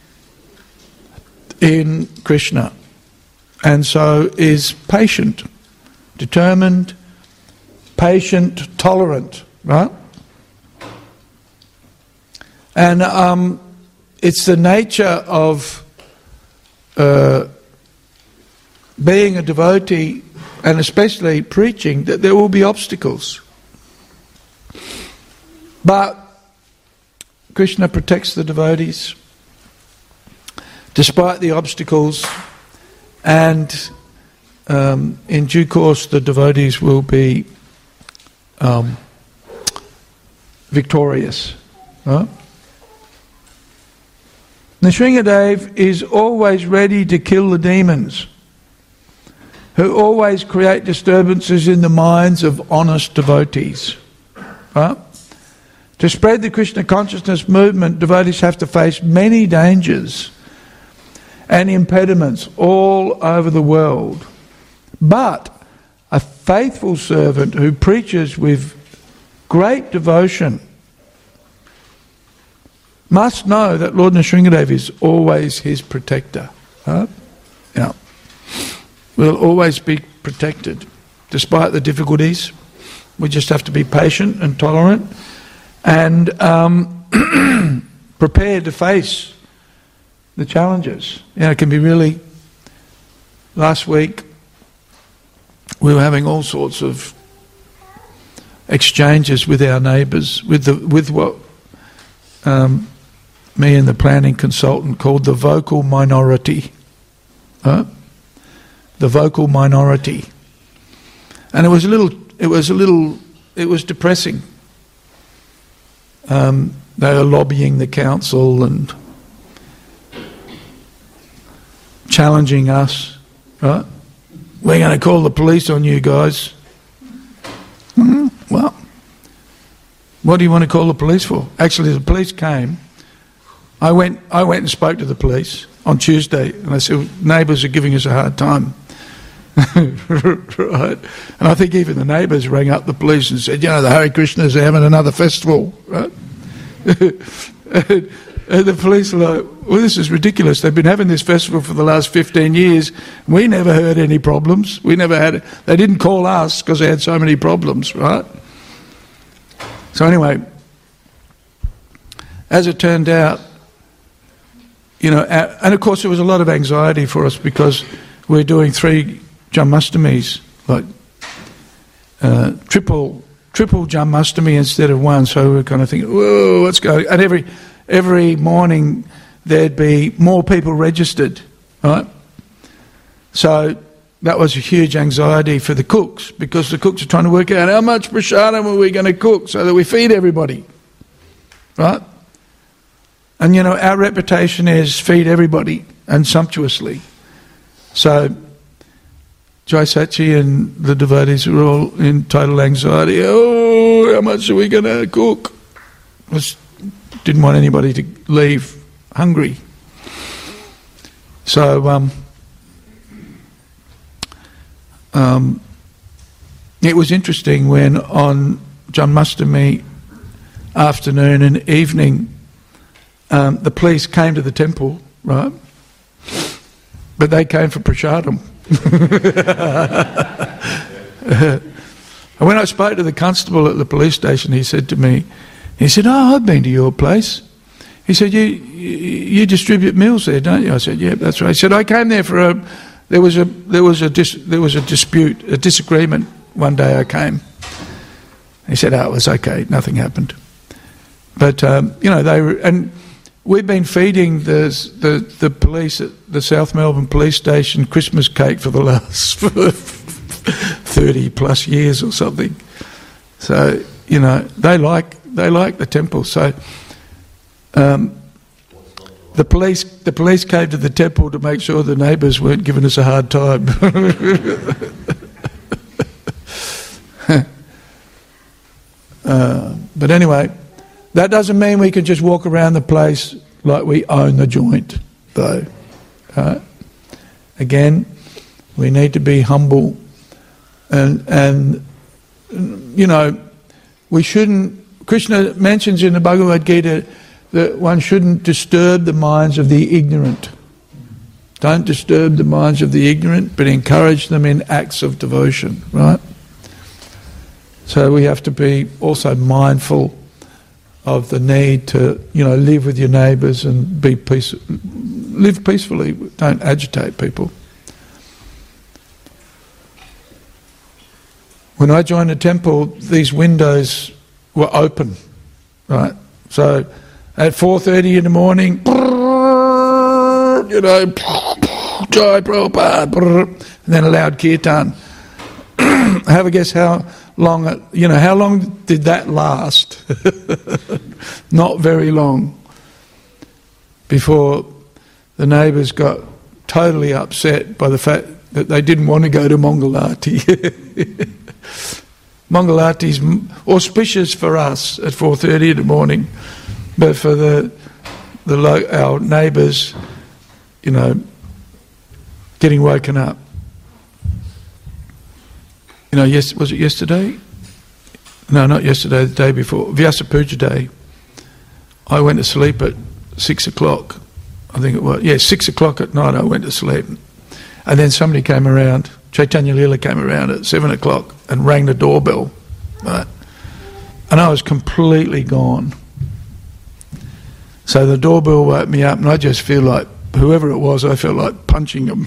in Krishna, and so is patient, determined, patient, tolerant, right? And um, it's the nature of Uh, being a devotee, and especially preaching, that there will be obstacles. But Krishna protects the devotees despite the obstacles, and um, in due course the devotees will be um, victorious. Right? Nrsingadev is always ready to kill the demons who always create disturbances in the minds of honest devotees. Right? To spread the Krishna consciousness movement, devotees have to face many dangers and impediments all over the world. But a faithful servant who preaches with great devotion must know that Lord Nrsingadev is always his protector. Right? Yeah. We'll always be protected. Despite the difficulties, we just have to be patient and tolerant and um, prepared to face the challenges. You know, it can be really... Last week, we were having all sorts of exchanges with our neighbours, with the with what... Um, me and the planning consultant called the vocal minority. Huh? The vocal minority. And it was a little, it was a little, it was depressing. Um, they were lobbying the council and challenging us, right? We're going to call the police on you guys. Mm-hmm. Well, what do you want to call the police for? Actually, the police came. I went I went and spoke to the police on Tuesday, and I said, neighbours are giving us a hard time. Right? And I think even the neighbours rang up the police and said, you know, the Hare Krishnas are having another festival, right? and, and the police are like, well, this is ridiculous. They've been having this festival for the last fifteen years. We never heard any problems. We never had it. They didn't call us because they had so many problems, right? So anyway, as it turned out, you know, and of course there was a lot of anxiety for us because we're doing three Janmastamis, like uh, triple triple Janmastami instead of one. So we're kind of thinking, whoa, what's going on? And every every morning there'd be more people registered, right? So that was a huge anxiety for the cooks because the cooks are trying to work out how much prasadam are we going to cook so that we feed everybody, right? And you know, our reputation is feed everybody and sumptuously. So Jai Sachi and the devotees were all in total anxiety. Oh, how much are we going to cook? Just didn't want anybody to leave hungry. So um, um, it was interesting when on Janmashtami afternoon and evening um, the police came to the temple, right? But they came for prasadam. And when I spoke to the constable at the police station, he said to me, he said, oh, I've been to your place. He said, you, you you distribute meals there, don't you? I said, yeah, that's right. He said, I came there for a, there was a, there was a, dis, there was a dispute, a disagreement one day I came. He said, oh, it was okay, nothing happened. But, um, you know, they were, and we've been feeding the, the the police at the South Melbourne Police Station Christmas cake for the last thirty plus years or something. So, you know, they like they like the temple. So um, the police the police came to the temple to make sure the neighbours weren't giving us a hard time. uh, but anyway, that doesn't mean we can just walk around the place like we own the joint, though. Uh, again, we need to be humble, and and you know, we shouldn't. Krishna mentions in the Bhagavad Gita that one shouldn't disturb the minds of the ignorant. Don't disturb the minds of the ignorant, but encourage them in acts of devotion. Right. So we have to be also mindful of the need to, you know, live with your neighbours and be peace, live peacefully. Don't agitate people. When I joined the temple, these windows were open, right? So at four thirty in the morning, you know, Jai Prabhupada, and then a loud kirtan. Have a guess how long, it, you know, how long did that last? Not very long. Before the neighbours got totally upset by the fact that they didn't want to go to Mangalarti. Mangalarti's auspicious for us at four thirty in the morning, but for the the our neighbours, you know, getting woken up. You know, yes, was it yesterday? No, not yesterday, the day before. Vyasa Puja Day. I went to sleep at six o'clock. I think it was. Yeah, six o'clock at night I went to sleep. And then somebody came around, Chaitanya Lila came around at seven o'clock and rang the doorbell. Right? And I was completely gone. So the doorbell woke me up and I just feel like, whoever it was, I felt like punching them.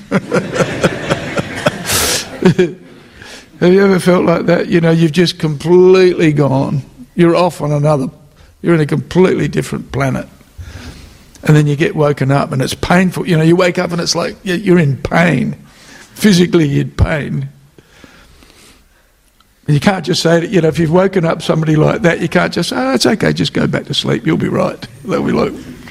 Have you ever felt like that? You know, you've just completely gone. You're off on another, you're in a completely different planet. And then you get woken up and it's painful. You know, you wake up and it's like you're in pain. Physically in pain. And you can't just say that, you know, if you've woken up somebody like that, you can't just say, oh, it's okay, just go back to sleep, you'll be right. They'll be like...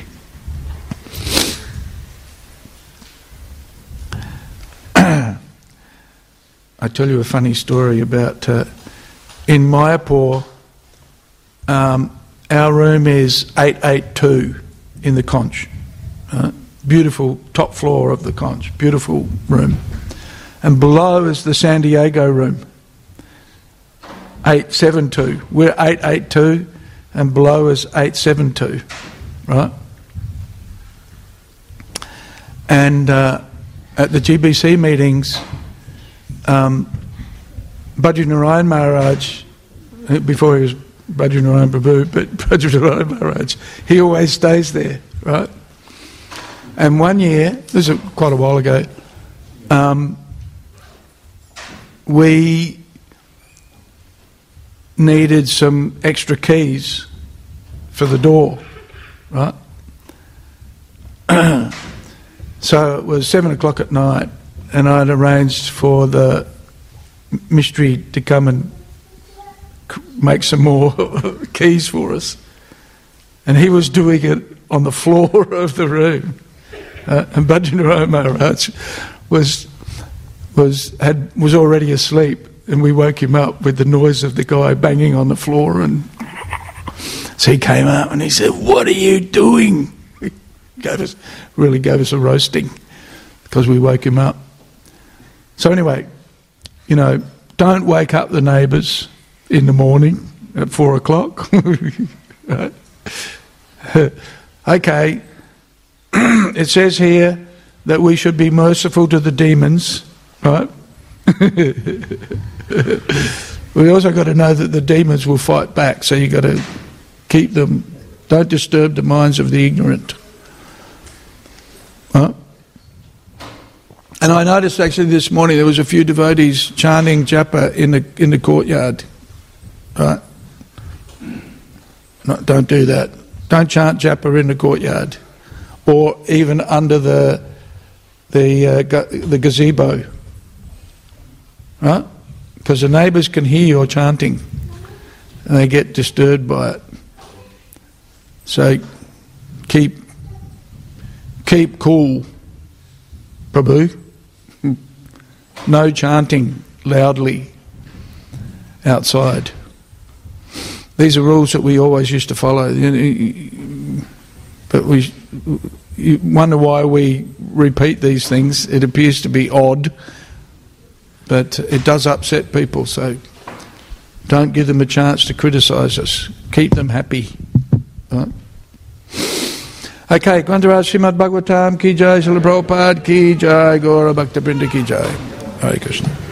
I tell you a funny story about uh, in Mayapur. Um, our room is eight eighty-two in the conch. Uh, beautiful top floor of the conch, beautiful room. and below is the San Diego room, eight seven two. We're eight eight two, and below is eight seven two, right? And uh, at the G B C meetings, um, Bhajan Narayan Maharaj, before he was Bhajan Narayan Prabhu, but Bhajan Narayan Maharaj, he always stays there, right? And one year, this is quite a while ago, um, we needed some extra keys for the door, right? So it was seven o'clock at night, and I'd arranged for the mystery to come and make some more keys for us. And he was doing it on the floor of the room. Uh, and Bhajan Narayan Maharaj was, was, had, was already asleep, and we woke him up with the noise of the guy banging on the floor. And so he came out and he said, "What are you doing?" He gave us, really gave us a roasting because we woke him up. So anyway, you know, don't wake up the neighbours in the morning at four o'clock. Right? Okay. It says here that we should be merciful to the demons, right? We also got to know that the demons will fight back, so you got to keep them, don't disturb the minds of the ignorant. Right? And I noticed actually this morning there was a few devotees chanting japa in the in the courtyard. Right? No, don't do that. Don't chant japa in the courtyard, or even under the the uh, the gazebo. Right? Because the neighbours can hear your chanting, and they get disturbed by it. So keep keep cool, Prabhu. No chanting loudly outside. These are rules that we always used to follow, but we you wonder why we repeat these things. It appears to be odd, but it does upset people, so don't give them a chance to criticise us. Keep them happy. Right? Okay, Grantaraj Srimad Bhagavatam ki jai, Srila Prabhupada ki jai, Gaura Bhakta Vrinda ki jai. Hare Krishna.